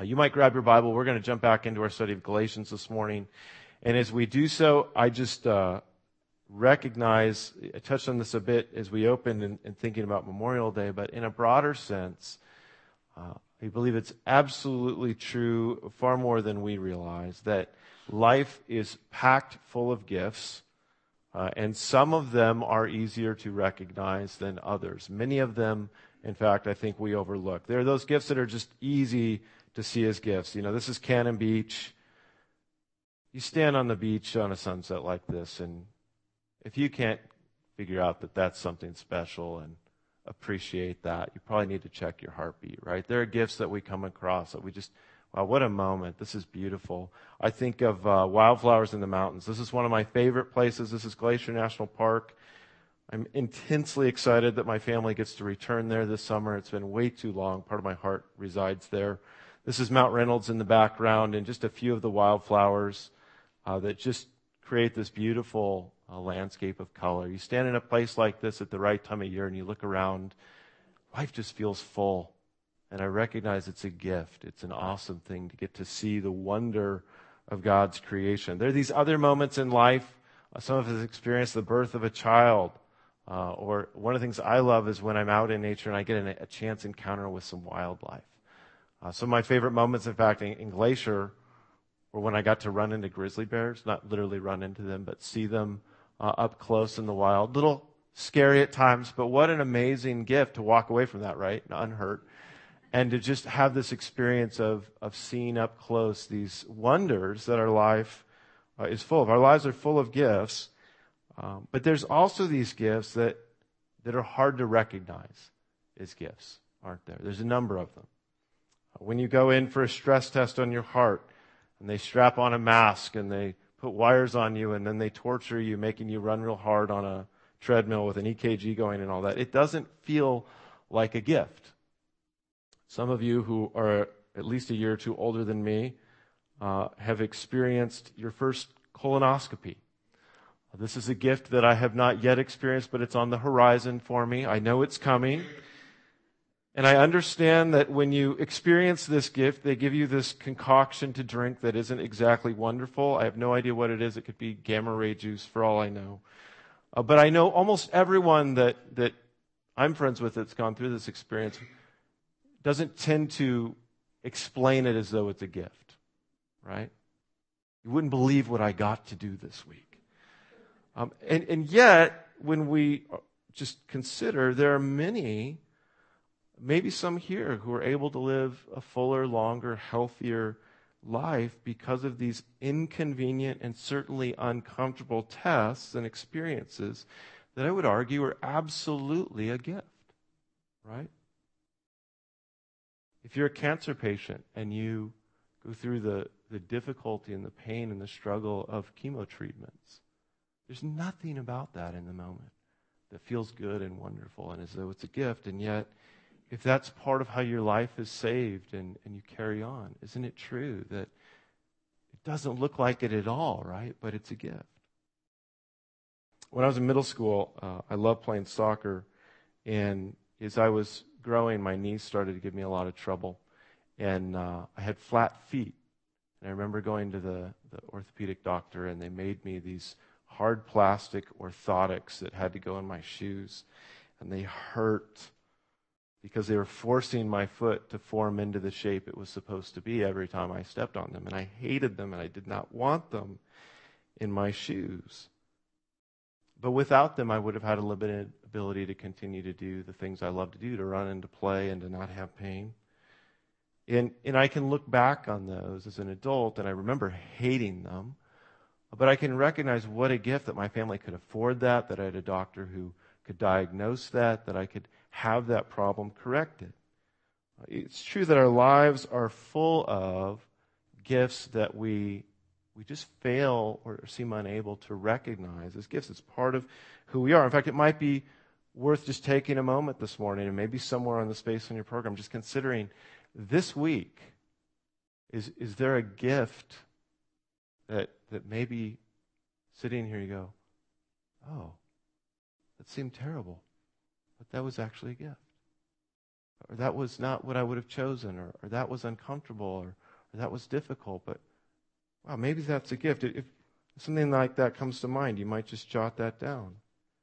You might grab your Bible. We're going to jump back into our study of Galatians this morning. And as we do so, I just recognize, I touched on this a bit as we opened in thinking about Memorial Day, but in a broader sense, I believe it's absolutely true, far more than we realize, that life is packed full of gifts, and some of them are easier to recognize than others. Many of them, in fact, I think we overlook. There are those gifts that are just easy to see as gifts. You know, this is Cannon Beach. You stand on the beach on a sunset like this, and if you can't figure out that that's something special and appreciate that, you probably need to check your heartbeat, right? There are gifts that we come across that we just, wow, what a moment. This is beautiful. I think of wildflowers in the mountains. This is one of my favorite places. This is Glacier National Park. I'm intensely excited that my family gets to return there this summer. It's been way too long. Part of my heart resides there. This is Mount Reynolds in the background and just a few of the wildflowers that just create this beautiful landscape of color. You stand in a place like this at the right time of year and you look around, life just feels full. And I recognize it's a gift. It's an awesome thing to get to see the wonder of God's creation. There are these other moments in life. Some of us experience the birth of a child. Or one of the things I love is when I'm out in nature and I get a chance encounter with some wildlife. Some of my favorite moments, in fact, in Glacier were when I got to run into grizzly bears. Not literally run into them, but see them up close in the wild. Little scary at times, but what an amazing gift to walk away from that, right? Unhurt. And to just have this experience of seeing up close these wonders that our life is full of. Our lives are full of gifts, but there's also these gifts that are hard to recognize as gifts, aren't there? There's a number of them. When you go in for a stress test on your heart, and they strap on a mask, and they put wires on you, and then they torture you, making you run real hard on a treadmill with an EKG going and all that, it doesn't feel like a gift. Some of you who are at least a year or two older than me have experienced your first colonoscopy. This is a gift that I have not yet experienced, but it's on the horizon for me. I know it's coming. And I understand that when you experience this gift, they give you this concoction to drink that isn't exactly wonderful. I have no idea what it is. It could be gamma ray juice for all I know. But I know almost everyone that I'm friends with that's gone through this experience doesn't tend to explain it as though it's a gift, right? You wouldn't believe what I got to do this week. And yet, when we just consider, there are many, maybe some here, who are able to live a fuller, longer, healthier life because of these inconvenient and certainly uncomfortable tests and experiences that I would argue are absolutely a gift, right? If you're a cancer patient and you go through the difficulty and the pain and the struggle of chemo treatments, there's nothing about that in the moment that feels good and wonderful and as though it's a gift. And yet, if that's part of how your life is saved and you carry on, isn't it true that it doesn't look like it at all, right? But it's a gift. When I was in middle school, I loved playing soccer. And as I was growing, my knees started to give me a lot of trouble. And I had flat feet. And I remember going to the orthopedic doctor, and they made me these hard plastic orthotics that had to go in my shoes. And they hurt because they were forcing my foot to form into the shape it was supposed to be every time I stepped on them. And I hated them, and I did not want them in my shoes. But without them, I would have had a limited ability to continue to do the things I love to do, to run and to play and to not have pain. And I can look back on those as an adult, and I remember hating them. But I can recognize what a gift that my family could afford that I had a doctor who could diagnose that I could have that problem corrected. It's true that our lives are full of gifts that we just fail or seem unable to recognize as gifts. It's part of who we are. In fact, it might be worth just taking a moment this morning, and maybe somewhere on the space on your program, just considering this week, is there a gift that maybe sitting here you go, oh, that seemed terrible, but that was actually a gift. or that was not what I would have chosen, or that was uncomfortable, or that was difficult. But, wow, maybe that's a gift. If something like that comes to mind, you might just jot that down.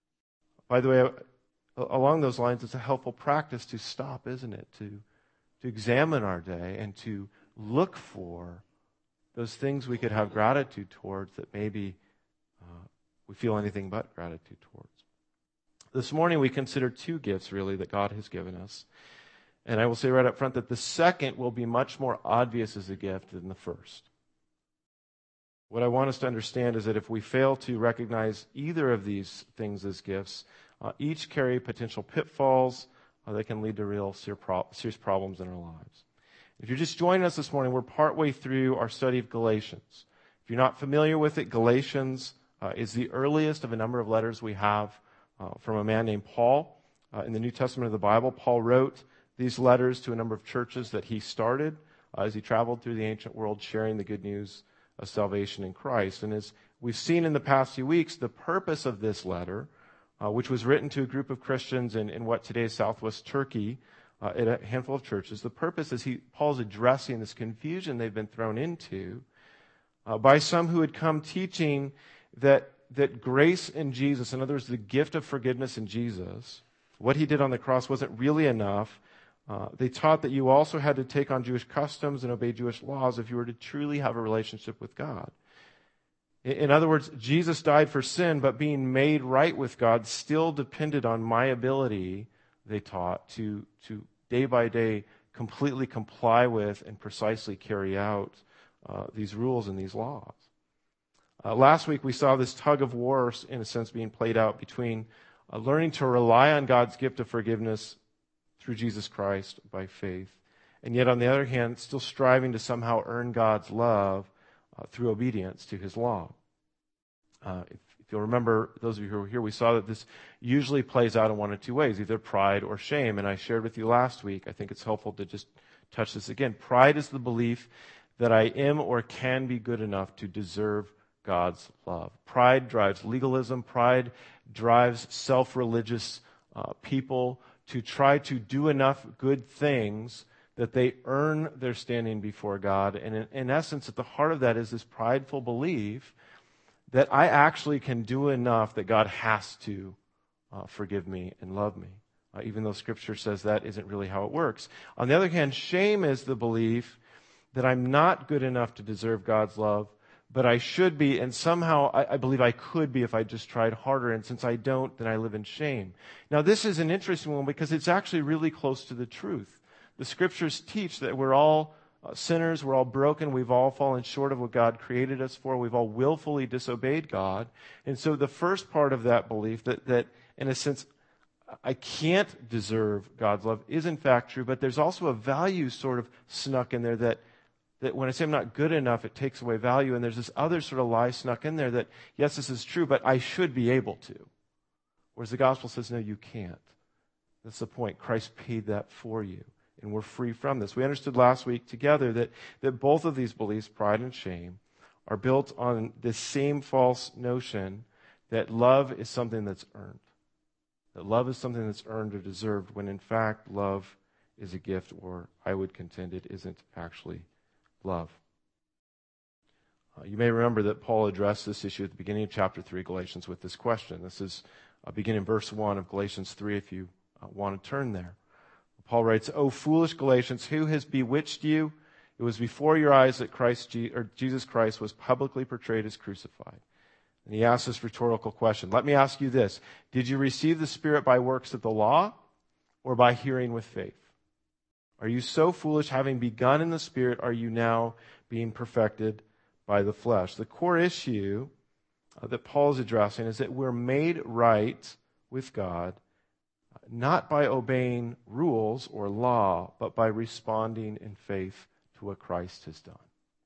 By the way, along those lines, it's a helpful practice to stop, isn't it? To examine our day and to look for those things we could have gratitude towards that maybe we feel anything but gratitude towards. This morning we consider two gifts, really, that God has given us. And I will say right up front that the second will be much more obvious as a gift than the first. What I want us to understand is that if we fail to recognize either of these things as gifts, each carry potential pitfalls that can lead to real serious problems in our lives. If you're just joining us this morning, we're partway through our study of Galatians. If you're not familiar with it, Galatians is the earliest of a number of letters we have from a man named Paul. In the New Testament of the Bible, Paul wrote these letters to a number of churches that he started as he traveled through the ancient world sharing the good news of salvation in Christ. And as we've seen in the past few weeks, the purpose of this letter, which was written to a group of Christians in what today is southwest Turkey, at a handful of churches, the purpose is Paul's addressing this confusion they've been thrown into by some who had come teaching that grace in Jesus, in other words, the gift of forgiveness in Jesus, what he did on the cross wasn't really enough. They taught that you also had to take on Jewish customs and obey Jewish laws if you were to truly have a relationship with God. In other words, Jesus died for sin, but being made right with God still depended on my ability, they taught, to day by day completely comply with and precisely carry out these rules and these laws. Last week we saw this tug of war, in a sense, being played out between learning to rely on God's gift of forgiveness through Jesus Christ by faith, and yet on the other hand, still striving to somehow earn God's love through obedience to his law. If you'll remember, those of you who were here, we saw that this usually plays out in one of two ways, either pride or shame. And I shared with you last week, I think it's helpful to just touch this again. Pride is the belief that I am or can be good enough to deserve God's love. Pride drives legalism. Pride drives self-religious people to try to do enough good things that they earn their standing before God. And in essence, at the heart of that is this prideful belief that I actually can do enough that God has to forgive me and love me, even though Scripture says that isn't really how it works. On the other hand, shame is the belief that I'm not good enough to deserve God's love, but I should be, and somehow I believe I could be if I just tried harder, and since I don't, then I live in shame. Now, this is an interesting one because it's actually really close to the truth. The Scriptures teach that we're all sinners, we're all broken, we've all fallen short of what God created us for, we've all willfully disobeyed God. And so the first part of that belief, that in a sense, I can't deserve God's love, is in fact true, but there's also a value sort of snuck in there that when I say I'm not good enough, it takes away value, and there's this other sort of lie snuck in there that, yes, this is true, but I should be able to. Whereas the gospel says, no, you can't. That's the point. Christ paid that for you. And we're free from this. We understood last week together that both of these beliefs, pride and shame, are built on this same false notion that love is something that's earned. That love is something that's earned or deserved, when in fact love is a gift, or I would contend it isn't actually love. You may remember that Paul addressed this issue at the beginning of chapter 3, Galatians, with this question. This is beginning in verse 1 of Galatians 3, if you want to turn there. Paul writes, "O foolish Galatians, who has bewitched you? It was before your eyes that Jesus Christ was publicly portrayed as crucified." And he asks this rhetorical question. Let me ask you this. Did you receive the Spirit by works of the law, or by hearing with faith? Are you so foolish, having begun in the Spirit, are you now being perfected by the flesh? The core issue that Paul is addressing is that we're made right with God not by obeying rules or law, but by responding in faith to what Christ has done.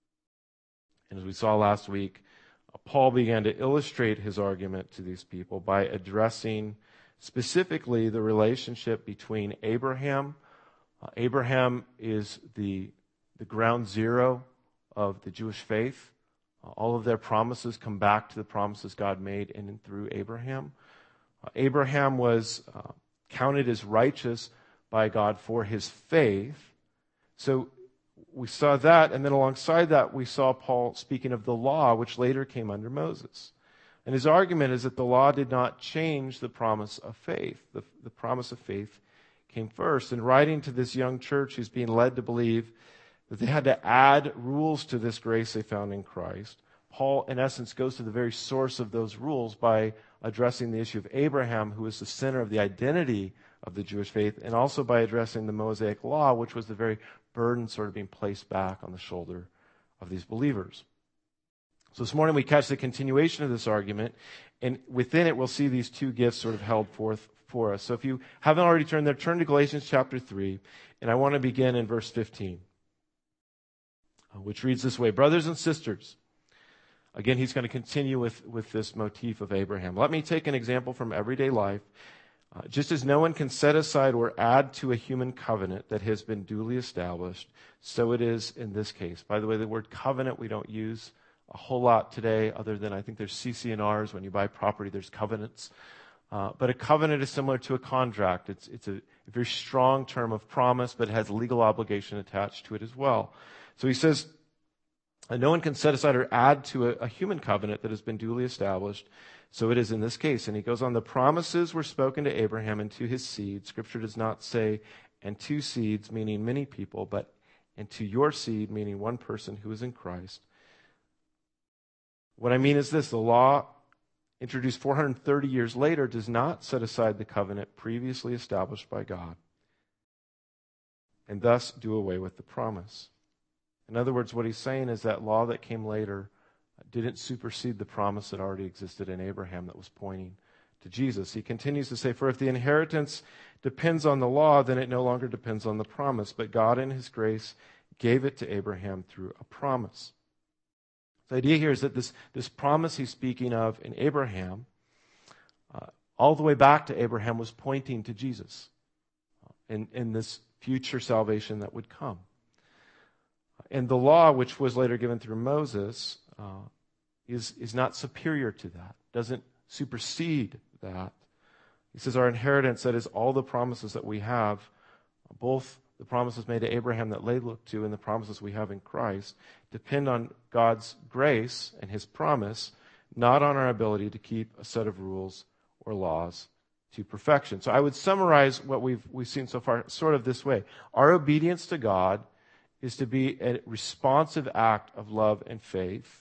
And as we saw last week, Paul began to illustrate his argument to these people by addressing specifically the relationship between Abraham. Abraham is the ground zero of the Jewish faith. All of their promises come back to the promises God made in and through Abraham. Abraham was counted as righteous by God for his faith. So we saw that, and then alongside that, we saw Paul speaking of the law, which later came under Moses. And his argument is that the law did not change the promise of faith. The promise of faith came first. And writing to this young church who's being led to believe that they had to add rules to this grace they found in Christ, Paul, in essence, goes to the very source of those rules by addressing the issue of Abraham, who is the center of the identity of the Jewish faith, and also by addressing the Mosaic law, which was the very burden sort of being placed back on the shoulder of these believers. So this morning we catch the continuation of this argument, and within it we'll see these two gifts sort of held forth for us. So if you haven't already turned there, turn to Galatians chapter 3, and I want to begin in verse 15, which reads this way: Brothers and sisters, again, he's going to continue with this motif of Abraham. Let me take an example from everyday life. Just as no one can set aside or add to a human covenant that has been duly established, so it is in this case. By the way, the word covenant we don't use a whole lot today, other than I think there's CC&Rs. When you buy property, there's covenants. But a covenant is similar to a contract. It's a very strong term of promise, but it has legal obligation attached to it as well. So he says, no one can set aside or add to a human covenant that has been duly established. So it is in this case. And he goes on, the promises were spoken to Abraham and to his seed. Scripture does not say, and to seeds, meaning many people, but and to your seed, meaning one person who is in Christ. What I mean is this: the law, introduced 430 years later, does not set aside the covenant previously established by God, and thus do away with the promise. In other words, what he's saying is that law that came later didn't supersede the promise that already existed in Abraham that was pointing to Jesus. He continues to say, for if the inheritance depends on the law, then it no longer depends on the promise. But God in his grace gave it to Abraham through a promise. The idea here is that this promise he's speaking of in Abraham, all the way back to Abraham, was pointing to Jesus in this future salvation that would come. And the law, which was later given through Moses, is not superior to that, doesn't supersede that. He says our inheritance, that is all the promises that we have, both the promises made to Abraham that they look to and the promises we have in Christ, depend on God's grace and his promise, not on our ability to keep a set of rules or laws to perfection. So I would summarize what we've seen so far sort of this way. Our obedience to God is to be a responsive act of love and faith,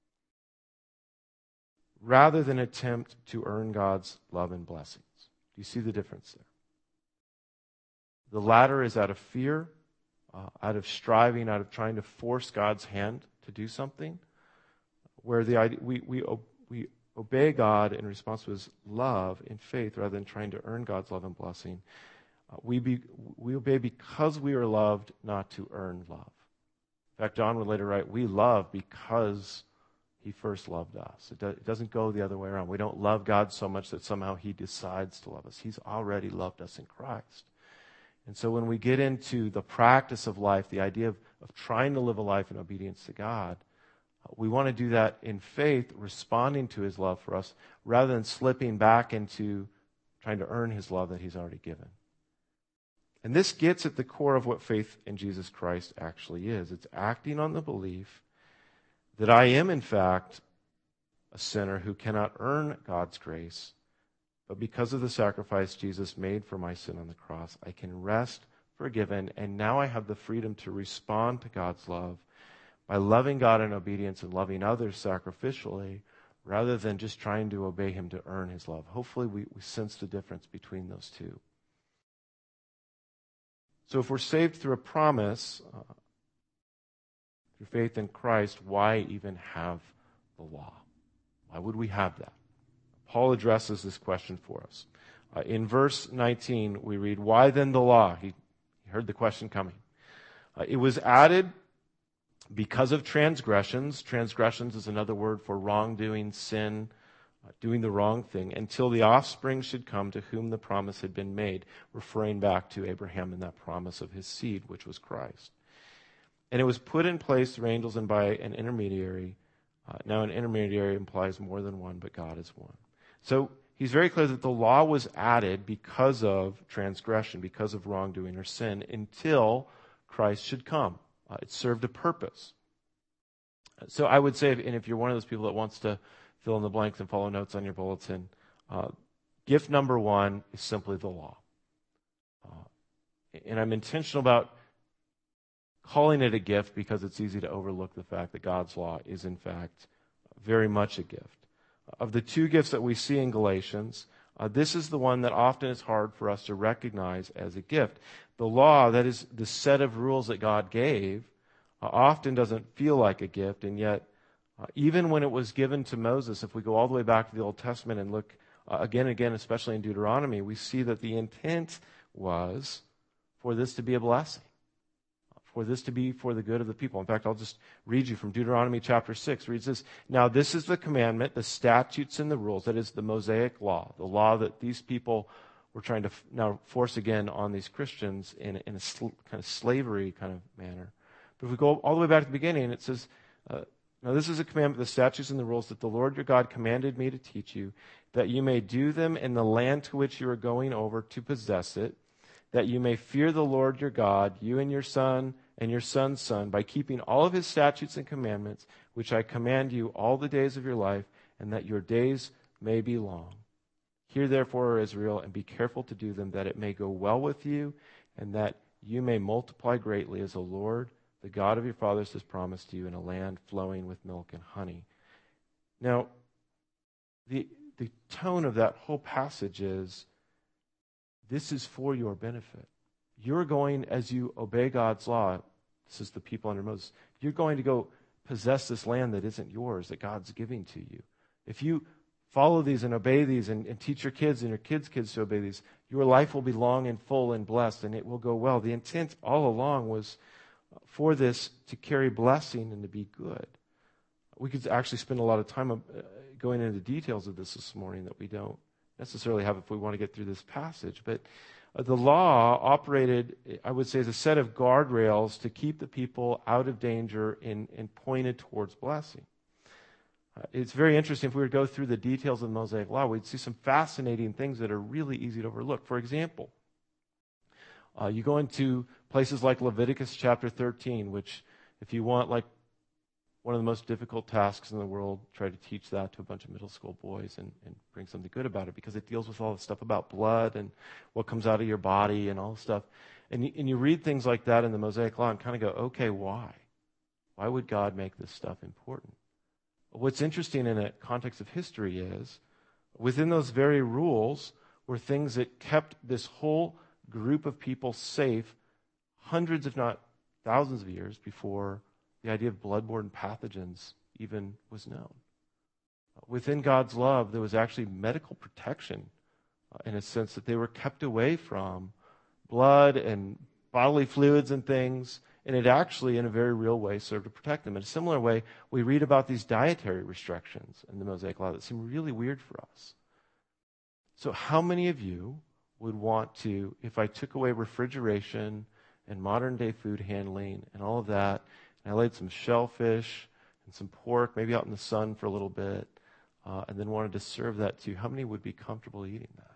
rather than attempt to earn God's love and blessings. Do you see the difference there? The latter is out of fear, out of striving, out of trying to force God's hand to do something, where we obey God in response to his love in faith rather than trying to earn God's love and blessing. We obey because we are loved, not to earn love. In fact, John would later write, we love because he first loved us. It doesn't go the other way around. We don't love God so much that somehow he decides to love us. He's already loved us in Christ. And so when we get into the practice of life, the idea of trying to live a life in obedience to God, we want to do that in faith, responding to his love for us, rather than slipping back into trying to earn his love that he's already given. And this gets at the core of what faith in Jesus Christ actually is. It's acting on the belief that I am, in fact, a sinner who cannot earn God's grace, but because of the sacrifice Jesus made for my sin on the cross, I can rest forgiven, and now I have the freedom to respond to God's love by loving God in obedience and loving others sacrificially, rather than just trying to obey him to earn his love. Hopefully we sense the difference between those two. So if we're saved through a promise, through faith in Christ, why even have the law? Why would we have that? Paul addresses this question for us. In verse 19, we read, why then the law? He heard the question coming. It was added because of transgressions. Transgressions is another word for wrongdoing, sin, doing the wrong thing, until the offspring should come to whom the promise had been made, referring back to Abraham and that promise of his seed, which was Christ. And it was put in place through angels and by an intermediary. Now an intermediary implies more than one, but God is one. So he's very clear that the law was added because of transgression, because of wrongdoing or sin, until Christ should come. It served a purpose. So I would say, and if you're one of those people that wants to fill in the blanks and follow notes on your bulletin, gift number one is simply the law. And I'm intentional about calling it a gift because it's easy to overlook the fact that God's law is, in fact, very much a gift. Of the two gifts that we see in Galatians, this is the one that often is hard for us to recognize as a gift. The law, that is the set of rules that God gave, often doesn't feel like a gift, and yet even when it was given to Moses, if we go all the way back to the Old Testament and look again and again, especially in Deuteronomy, we see that the intent was for this to be a blessing, for this to be for the good of the people. In fact, I'll just read you from Deuteronomy chapter 6. It reads this: "Now this is the commandment, the statutes and the rules," that is the Mosaic law, the law that these people were trying to now force again on these Christians in a kind of slavery kind of manner. But if we go all the way back to the beginning, it says, "Now this is a commandment, the statutes and the rules that the Lord your God commanded me to teach you, that you may do them in the land to which you are going over to possess it, that you may fear the Lord your God, you and your son and your son's son, by keeping all of his statutes and commandments, which I command you all the days of your life, and that your days may be long. Hear therefore, O Israel, and be careful to do them, that it may go well with you, and that you may multiply greatly, as the Lord, the God of your fathers, has promised to you, in a land flowing with milk and honey." Now, the tone of that whole passage is, this is for your benefit. You're going, as you obey God's law, this is the people under Moses, you're going to go possess this land that isn't yours, that God's giving to you. If you follow these and obey these and teach your kids and your kids' kids to obey these, your life will be long and full and blessed, and it will go well. The intent all along was for this to carry blessing and to be good. We could actually spend a lot of time going into the details of this morning that we don't necessarily have if we want to get through this passage. But the law operated, I would say, as a set of guardrails to keep the people out of danger and pointed towards blessing. It's very interesting. If we were to go through the details of the Mosaic Law, we'd see some fascinating things that are really easy to overlook. For example, you go into places like Leviticus chapter 13, which, if you want like one of the most difficult tasks in the world, try to teach that to a bunch of middle school boys and bring something good about it, because it deals with all the stuff about blood and what comes out of your body and all this stuff. And you read things like that in the Mosaic Law and kind of go, okay, why? Why would God make this stuff important? What's interesting in a context of history is, within those very rules were things that kept this whole group of people safe hundreds, if not thousands of years before the idea of bloodborne pathogens even was known. Within God's love, there was actually medical protection in a sense that they were kept away from blood and bodily fluids and things, and it actually, in a very real way, served to protect them. In a similar way, we read about these dietary restrictions in the Mosaic Law that seem really weird for us. So how many of you would want to, if I took away refrigeration and modern-day food handling and all of that, and I laid some shellfish and some pork, maybe out in the sun for a little bit, and then wanted to serve that to you, how many would be comfortable eating that?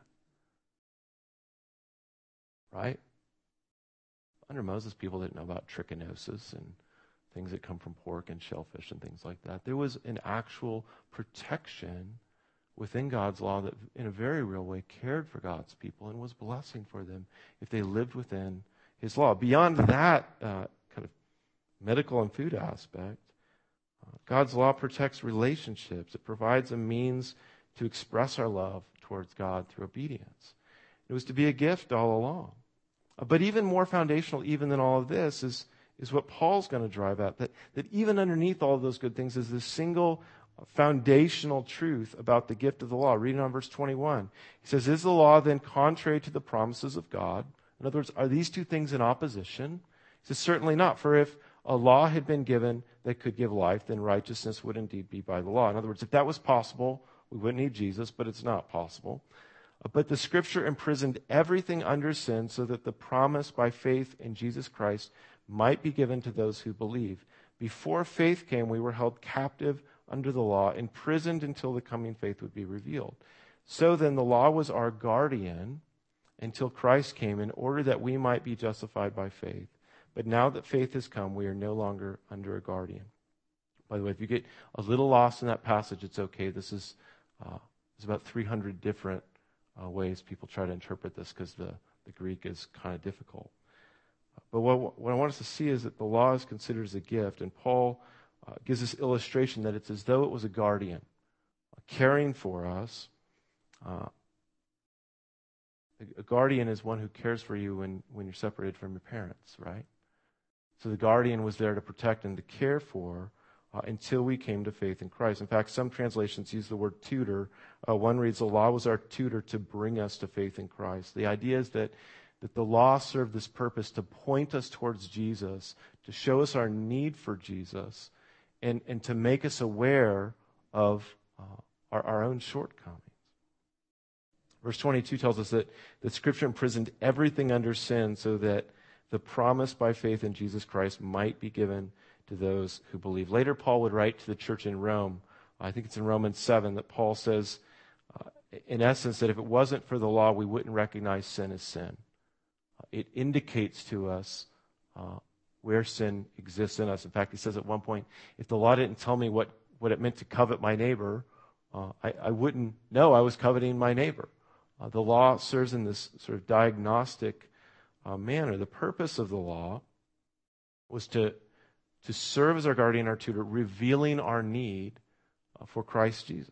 Right? Under Moses, people didn't know about trichinosis and things that come from pork and shellfish and things like that. There was an actual protection within God's law that, in a very real way, cared for God's people and was blessing for them if they lived within His law. Beyond that kind of medical and food aspect, God's law protects relationships. It provides a means to express our love towards God through obedience. It was to be a gift all along. But even more foundational, even than all of this, is what Paul's going to drive at, that even underneath all of those good things is this single foundational truth about the gift of the law. Reading on verse 21. He says, "Is the law then contrary to the promises of God?" In other words, are these two things in opposition? He says, certainly not. For if a law had been given that could give life, then righteousness would indeed be by the law. In other words, if that was possible, we wouldn't need Jesus, but it's not possible. But the Scripture imprisoned everything under sin so that the promise by faith in Jesus Christ might be given to those who believe. Before faith came, we were held captive under the law, imprisoned until the coming faith would be revealed. So then the law was our guardian until Christ came in order that we might be justified by faith. But now that faith has come, we are no longer under a guardian. By the way, if you get a little lost in that passage, it's okay. This is there's about 300 different ways people try to interpret this because the Greek is kind of difficult. But what I want us to see is that the law is considered as a gift, and Paul gives this illustration that it's as though it was a guardian caring for us. A guardian is one who cares for you when you're separated from your parents, right? So the guardian was there to protect and to care for until we came to faith in Christ. In fact, some translations use the word tutor. One reads, the law was our tutor to bring us to faith in Christ. The idea is that the law served this purpose to point us towards Jesus, to show us our need for Jesus, and to make us aware of our own shortcomings. Verse 22 tells us that Scripture imprisoned everything under sin so that the promise by faith in Jesus Christ might be given to those who believe. Later, Paul would write to the church in Rome. I think it's in Romans 7 that Paul says, in essence, that if it wasn't for the law, we wouldn't recognize sin as sin. It indicates to us where sin exists in us. In fact, he says at one point, if the law didn't tell me what it meant to covet my neighbor, I wouldn't know I was coveting my neighbor. The law serves in this sort of diagnostic manner. The purpose of the law was to serve as our guardian, our tutor, revealing our need for Christ Jesus.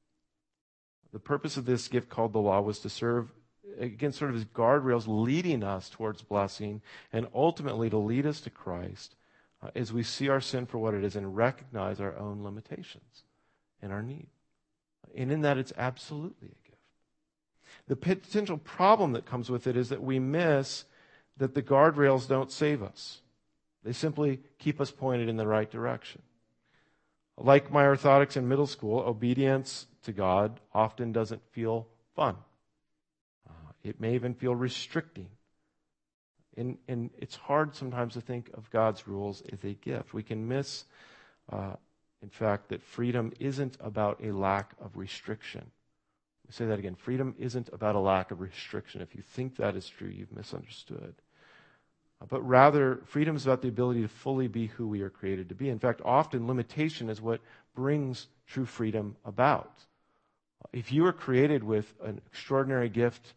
The purpose of this gift called the law was to serve, again, sort of as guardrails leading us towards blessing and ultimately to lead us to Christ as we see our sin for what it is and recognize our own limitations and our need. And in that, it's absolutely a gift. The potential problem that comes with it is that we miss that the guardrails don't save us. They simply keep us pointed in the right direction. Like my orthotics in middle school, obedience to God often doesn't feel fun. It may even feel restricting. And it's hard sometimes to think of God's rules as a gift. We can miss, in fact, that freedom isn't about a lack of restriction. Let me say that again. Freedom isn't about a lack of restriction. If you think that is true, you've misunderstood. But rather, freedom is about the ability to fully be who we are created to be. In fact, often limitation is what brings true freedom about. If you are created with an extraordinary gift,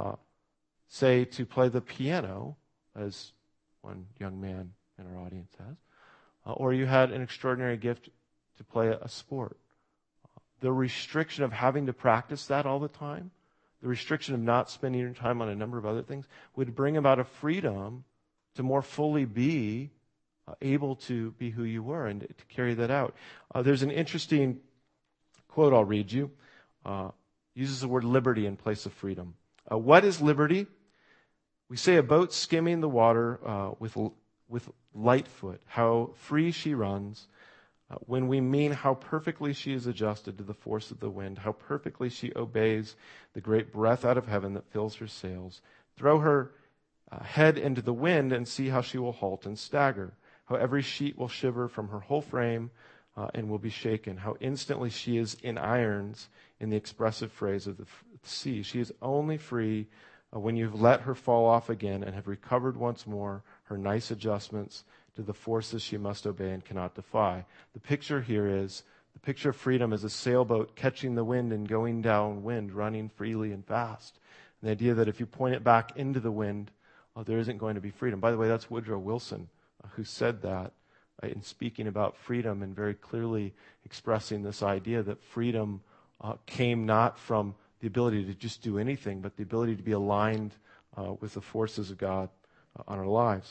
say to play the piano, as one young man in our audience has, or you had an extraordinary gift to play a sport, the restriction of having to practice that all the time, the restriction of not spending your time on a number of other things, would bring about a freedom to more fully be able to be who you were and to carry that out. There's an interesting quote I'll read you. Uses the word liberty in place of freedom. What is liberty? We say a boat skimming the water with light foot, how free she runs, when we mean how perfectly she is adjusted to the force of the wind, how perfectly she obeys the great breath out of heaven that fills her sails. Throw her head into the wind and see how she will halt and stagger, how every sheet will shiver from her whole frame and will be shaken, how instantly she is in irons, in the expressive phrase of the sea. She is only free when you've let her fall off again and have recovered once more her nice adjustments to the forces she must obey and cannot defy. The picture here is, the picture of freedom is a sailboat catching the wind and going downwind, running freely and fast. And the idea that if you point it back into the wind, there isn't going to be freedom. By the way, that's Woodrow Wilson who said that in speaking about freedom and very clearly expressing this idea that freedom came not from the ability to just do anything, but the ability to be aligned with the forces of God on our lives.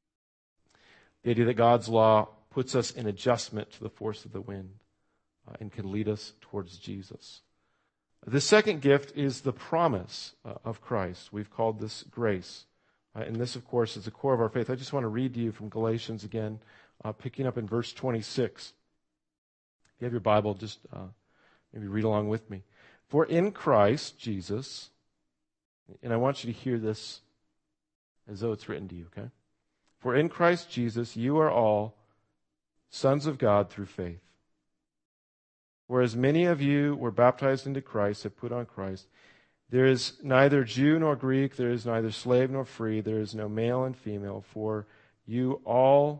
The idea that God's law puts us in adjustment to the force of the wind and can lead us towards Jesus. The second gift is the promise of Christ. We've called this grace. And this, of course, is the core of our faith. I just want to read to you from Galatians again, picking up in verse 26. If you have your Bible, just maybe read along with me. For in Christ Jesus, and I want you to hear this as though it's written to you, okay? For in Christ Jesus, you are all sons of God through faith. Whereas many of you were baptized into Christ, have put on Christ. There is neither Jew nor Greek, there is neither slave nor free, there is no male and female, for you are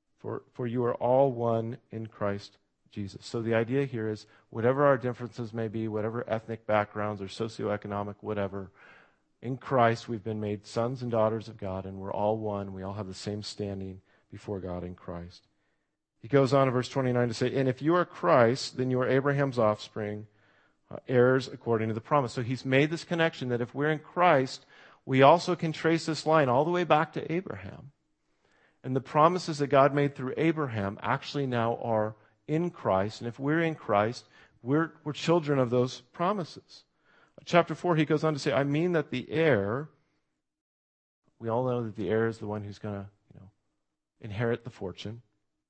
all one in Christ Jesus. So the idea here is whatever our differences may be, whatever ethnic backgrounds or socioeconomic whatever, in Christ we've been made sons and daughters of God, and we're all one. We all have the same standing before God in Christ. He goes on in verse 29 to say, and if you are Christ, then you are Abraham's offspring, heirs according to the promise. So he's made this connection that if we're in Christ, we also can trace this line all the way back to Abraham. And the promises that God made through Abraham actually now are in Christ. And if we're in Christ, we're children of those promises. Chapter 4, he goes on to say, I mean that the heir, we all know that the heir is the one who's going to inherit the fortune.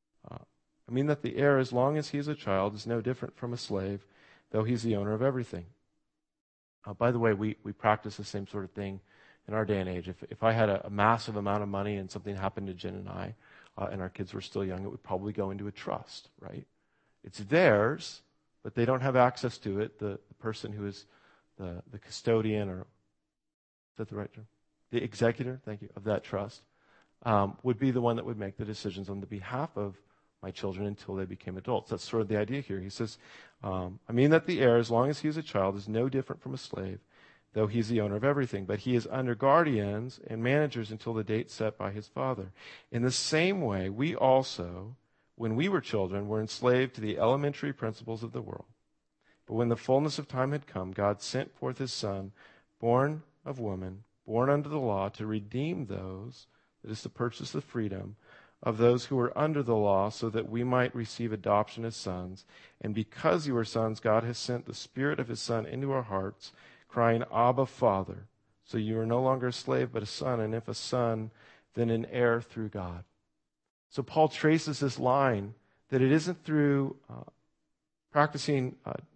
I mean that the heir, as long as he is a child, is no different from a slave, though he's the owner of everything. By the way, we practice the same sort of thing in our day and age. If I had a massive amount of money and something happened to Jen and I, and our kids were still young, it would probably go into a trust, right? It's theirs, but they don't have access to it. The person who is the custodian, or is that the right term? The executor, thank you, of that trust, would be the one that would make the decisions on the behalf of my children until they became adults. That's sort of the idea here. He says, I mean that the heir, as long as he is a child, is no different from a slave, though he's the owner of everything. But he is under guardians and managers until the date set by his father. In the same way, we also, when we were children, were enslaved to the elementary principles of the world. But when the fullness of time had come, God sent forth his Son, born of woman, born under the law, to redeem those, that is, to purchase the freedom of those who were under the law, so that we might receive adoption as sons. And because you are sons, God has sent the Spirit of his Son into our hearts, crying, Abba, Father. So you are no longer a slave, but a son, and if a son, then an heir through God. So Paul traces this line that it isn't through practicing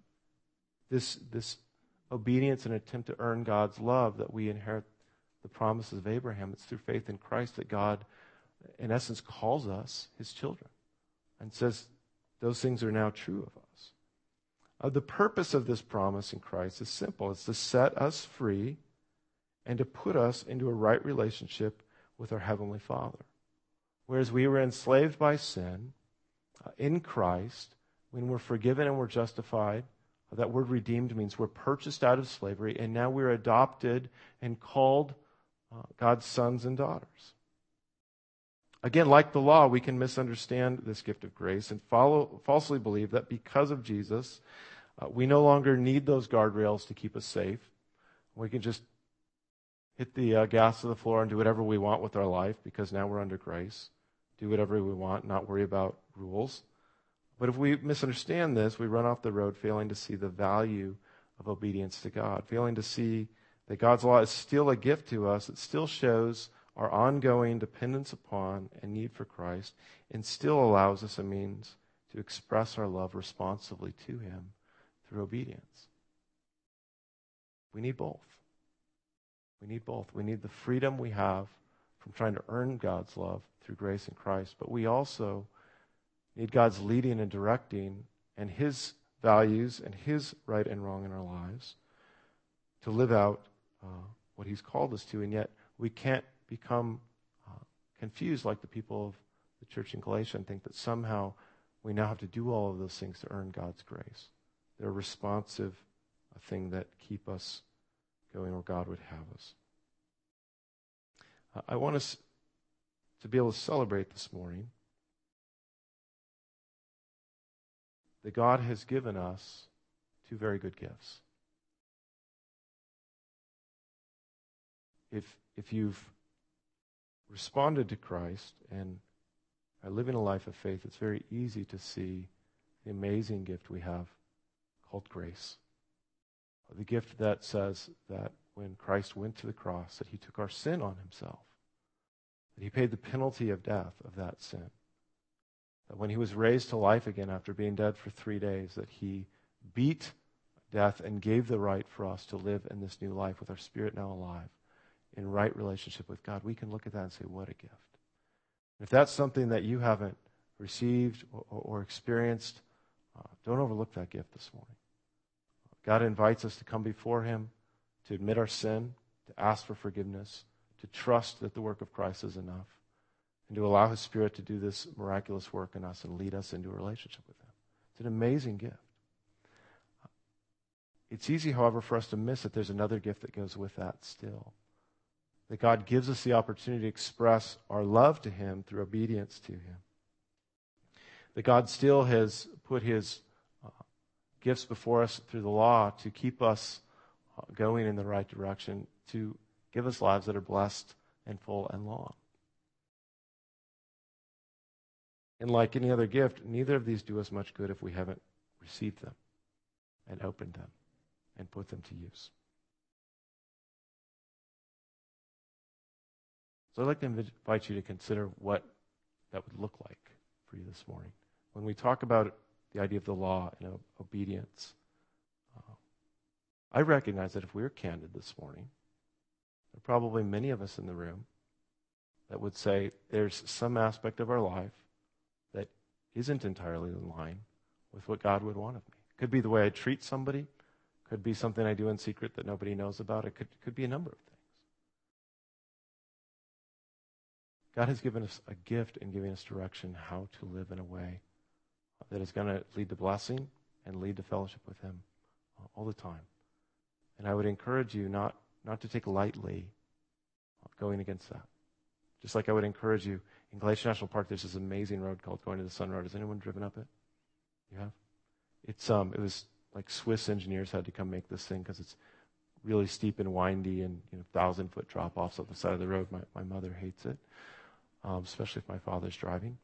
this obedience and attempt to earn God's love that we inherit the promises of Abraham. It's through faith in Christ that God, in essence, calls us his children and says those things are now true of us. The purpose of this promise in Christ is simple. It's to set us free and to put us into a right relationship with our Heavenly Father. Whereas we were enslaved by sin, in Christ, when we're forgiven and we're justified, that word redeemed means we're purchased out of slavery, and now we're adopted and called God's sons and daughters. Again, like the law, we can misunderstand this gift of grace and falsely believe that because of Jesus, we no longer need those guardrails to keep us safe. We can just hit the gas to the floor and do whatever we want with our life because now we're under grace. Do whatever we want, not worry about rules. But if we misunderstand this, we run off the road failing to see the value of obedience to God, failing to see that God's law is still a gift to us. It still shows our ongoing dependence upon and need for Christ, and still allows us a means to express our love responsively to him through obedience. We need both. We need both. We need the freedom we have from trying to earn God's love through grace in Christ, but we also need God's leading and directing and his values and his right and wrong in our lives to live out what he's called us to, and yet we can't become confused like the people of the church in Galatia and think that somehow we now have to do all of those things to earn God's grace. They're a responsive thing that keep us going where God would have us. I want us to be able to celebrate this morning that God has given us two very good gifts. If you've responded to Christ and are living a life of faith, it's very easy to see the amazing gift we have called grace. The gift that says that when Christ went to the cross, that he took our sin on himself, that he paid the penalty of death of that sin, that when he was raised to life again after being dead for 3 days, that he beat death and gave the right for us to live in this new life with our spirit now alive in right relationship with God. We can look at that and say, what a gift. If that's something that you haven't received or experienced don't overlook that gift this morning. God invites us to come before him, to admit our sin, to ask for forgiveness, to trust that the work of Christ is enough, and to allow his Spirit to do this miraculous work in us and lead us into a relationship with him. It's an amazing gift. It's easy, however, for us to miss that there's another gift that goes with that still. That God gives us the opportunity to express our love to him through obedience to him. That God still has put his gifts before us through the law to keep us going in the right direction, to give us lives that are blessed and full and long. And like any other gift, neither of these do us much good if we haven't received them and opened them and put them to use. So I'd like to invite you to consider what that would look like for you this morning. When we talk about the idea of the law and obedience, I recognize that if we were candid this morning, there are probably many of us in the room that would say there's some aspect of our life that isn't entirely in line with what God would want of me. It could be the way I treat somebody. Could be something I do in secret that nobody knows about. It could be a number of things. God has given us a gift in giving us direction how to live in a way that is going to lead to blessing and lead to fellowship with him all the time. And I would encourage you not to take lightly going against that. Just like I would encourage you, in Glacier National Park, there's this amazing road called Going to the Sun Road. Has anyone driven up it? You have? It was like Swiss engineers had to come make this thing because it's really steep and windy and 1,000-foot drop-offs up the side of the road. My mother hates it, especially if my father's driving.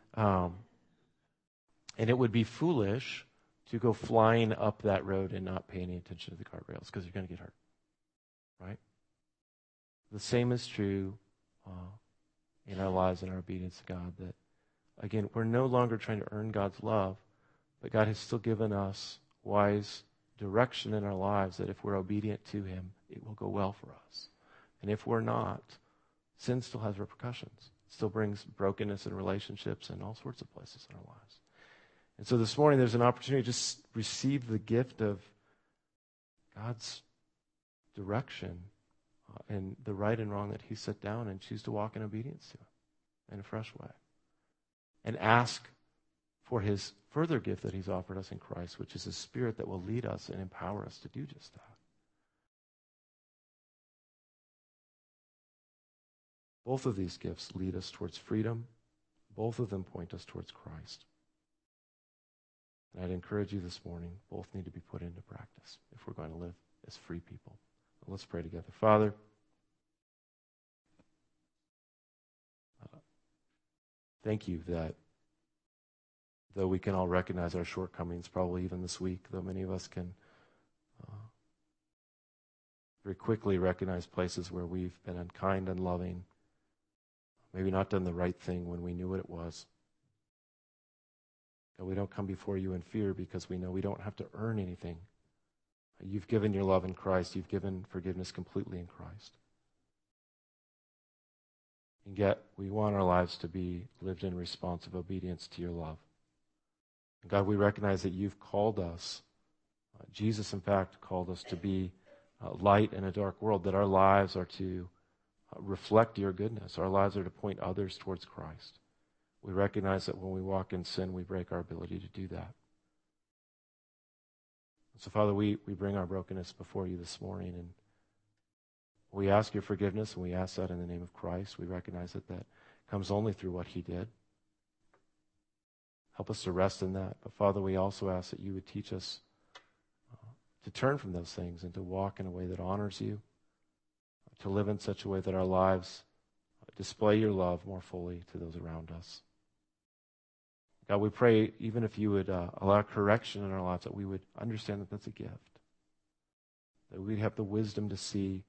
And it would be foolish to go flying up that road and not pay any attention to the guardrails because you're going to get hurt, right? The same is true in our lives and our obedience to God. That, again, we're no longer trying to earn God's love, but God has still given us wise direction in our lives that if we're obedient to him, it will go well for us. And if we're not, sin still has repercussions. It still brings brokenness in relationships and all sorts of places in our lives. And so this morning there's an opportunity to just receive the gift of God's direction and the right and wrong that he set down and choose to walk in obedience to him in a fresh way. And ask for his further gift that he's offered us in Christ, which is his Spirit that will lead us and empower us to do just that. Both of these gifts lead us towards freedom. Both of them point us towards Christ. And I'd encourage you this morning, both need to be put into practice if we're going to live as free people. Let's pray together. Father, thank you that though we can all recognize our shortcomings, probably even this week, though many of us can very quickly recognize places where we've been unkind, unloving, maybe not done the right thing when we knew what it was. God, we don't come before you in fear because we know we don't have to earn anything. You've given your love in Christ. You've given forgiveness completely in Christ. And yet, we want our lives to be lived in responsive obedience to your love. And God, we recognize that you've called us. Jesus, in fact, called us to be light in a dark world, that our lives are to reflect your goodness. Our lives are to point others towards Christ. We recognize that when we walk in sin, we break our ability to do that. So, Father, we bring our brokenness before you this morning, and we ask your forgiveness, and we ask that in the name of Christ. We recognize that that comes only through what he did. Help us to rest in that. But, Father, we also ask that you would teach us to turn from those things and to walk in a way that honors you, to live in such a way that our lives display your love more fully to those around us. God, we pray, even if you would allow correction in our lives, that we would understand that that's a gift. That we'd have the wisdom to see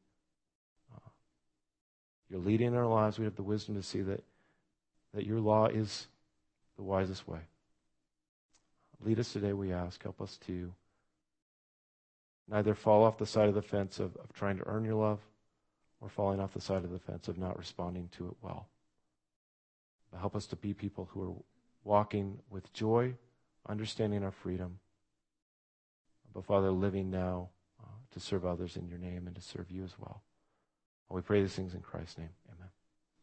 your leading in our lives. We'd have the wisdom to see that your law is the wisest way. Lead us today, we ask. Help us to neither fall off the side of the fence of trying to earn your love or falling off the side of the fence of not responding to it well. But help us to be people who are walking with joy, understanding our freedom, but Father, living now to serve others in your name and to serve you as well. We pray these things in Christ's name.